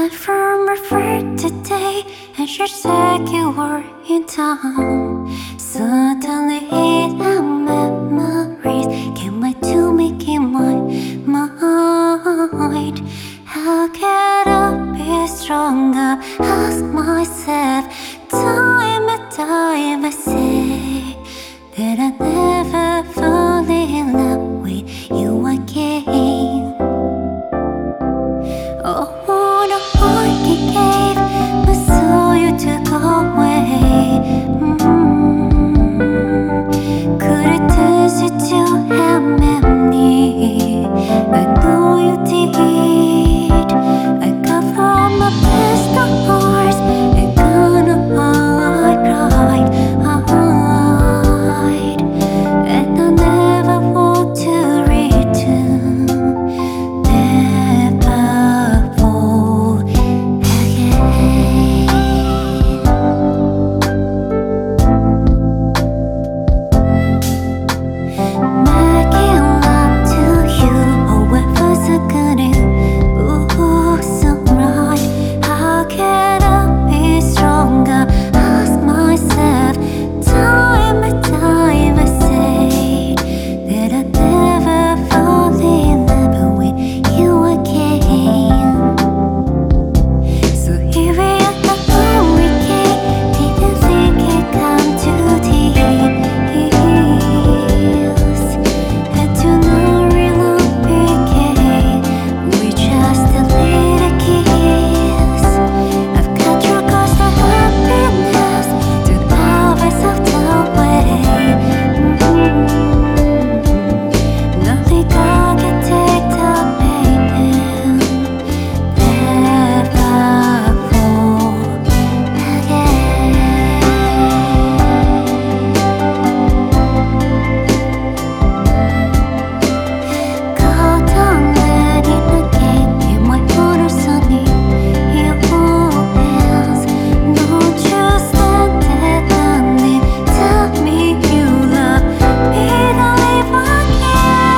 from referred today, and she said you were in town. Suddenly the memories came back to me in my mind. How can I be stronger? Ask myself time and time. I say that I never fall in love with you again. Oh, what a heart it gave, but so you took away. Could it taste you to have memory? I know you did. I got from my best of hearts, and gonna I cried, and I never want to return. Never fall again. Making love to you, oh, it was a good ooh, so right. How can I be stronger? Ask myself time and time. I say that I never fall in love with you again. So here we are, the hurricane. Didn't think it'd come to this. Had to know real became. We just a little kiss. I've got your cost of happiness to love myself away. Nothing I can take the pain. Never fall again. Go down, let it again. In my heart or sunny, your hands. Don't you stand there, honey. Tell me you love me, don't leave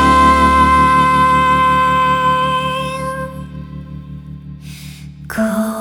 again. Go